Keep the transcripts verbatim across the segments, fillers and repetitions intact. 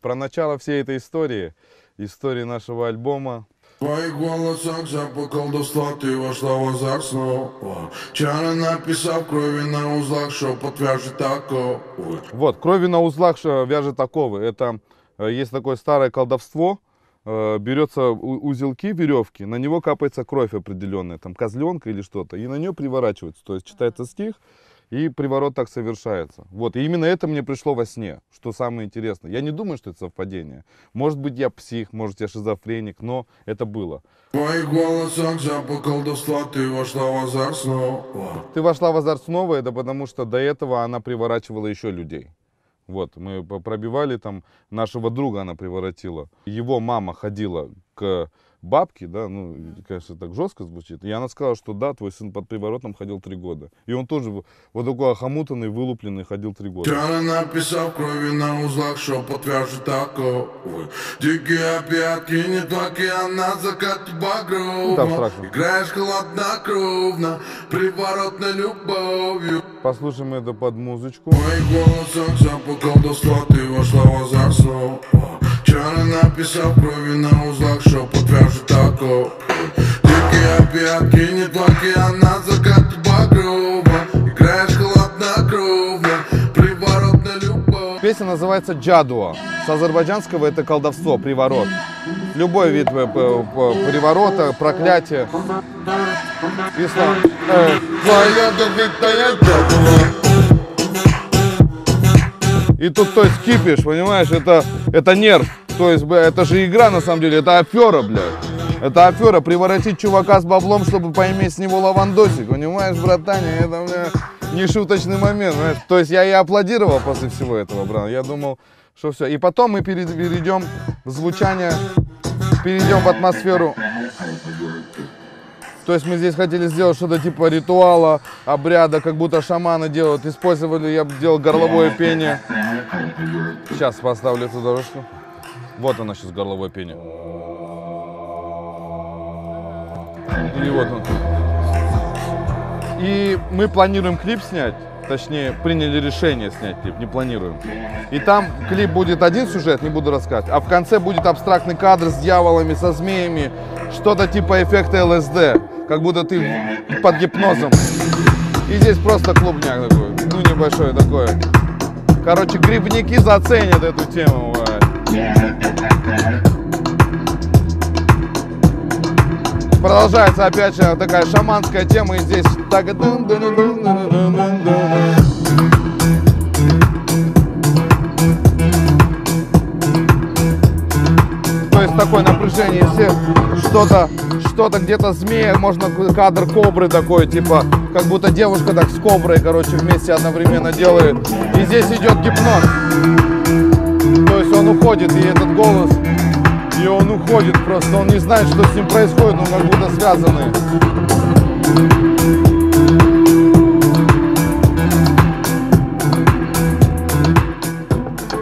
Про начало всей этой истории, истории нашего альбома. В твоих голосах запах колдовства, ты вошла в азарт снова. Чары написав крови на узлах, шепот вяжет оковы. Вот, крови на узлах вяжет оковы. Это есть такое старое колдовство. Берется узелки веревки, на него капается кровь определенная, там козленка или что-то, и на нее приворачивается. То есть читается стих, и приворот так совершается. Вот, и именно это мне пришло во сне, что самое интересное. Я не думаю, что это совпадение. Может быть, я псих, может, я шизофреник, но это было. В твоих голосах запах колдовства, ты вошла в азарт снова. Ты вошла в азарт снова, это потому что до этого она приворачивала еще людей. Вот, мы пробивали там, нашего друга она приворотила. Его мама ходила к бабке, да, ну, конечно, так жестко звучит. И она сказала, что да, твой сын под приворотом ходил три года. И он тоже вот такой охомутанный, вылупленный, ходил три года. Чары написав крови на узлах, шепот вяжет оковы. Дикие опятки, не только она закат багрова. Играешь хладнокровно, приворотной любовью. Послушаем это под музычку. В моих голосах запах колдовства, ты вошла в азарт снова. Чары написав крови на узлах, шепот вяжет оковы. Дикие опятки, не только она закат багрова. Играешь хладнокровно, приворотной любовью. Песня называется «Джадуа». С азербайджанского это колдовство, приворот. Любой вид приворота, проклятия. И тут, то есть, кипиш, понимаешь, это, это нерв. То есть, это же игра, на самом деле, это афера, блядь. Это афера, приворотить чувака с баблом, чтобы поиметь с него лавандосик. Понимаешь, братане, это, бля, не шуточный момент. Понимаешь? То есть, я и аплодировал после всего этого, брат. Я думал, что все. И потом мы перейдем в звучание, перейдем в атмосферу. То есть мы здесь хотели сделать что-то типа ритуала, обряда, как будто шаманы делают. Использовали, я делал горловое пение. Сейчас поставлю эту дорожку. Вот она сейчас, горловое пение. И вот он. И мы планируем клип снять. Точнее, приняли решение снять клип, не планируем. И там клип будет один сюжет, не буду рассказывать. А в конце будет абстрактный кадр с дьяволами, со змеями. Что-то типа эффекта эл эс дэ. Как будто ты под гипнозом. И здесь просто клубняк такой, ну небольшой такой. Короче, грибники заценят эту тему. Продолжается опять же такая шаманская тема. И здесь так... То есть такое напряжение, все что-то, что-то где-то змея, можно кадр кобры такой, типа, как будто девушка так с коброй, короче, вместе одновременно делает. И здесь идет гипноз. То есть он уходит, и этот голос, и он уходит просто, он не знает, что с ним происходит, но как будто связаны.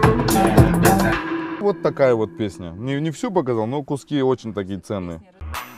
Вот такая вот песня. Не, не всю показал, но куски очень такие ценные.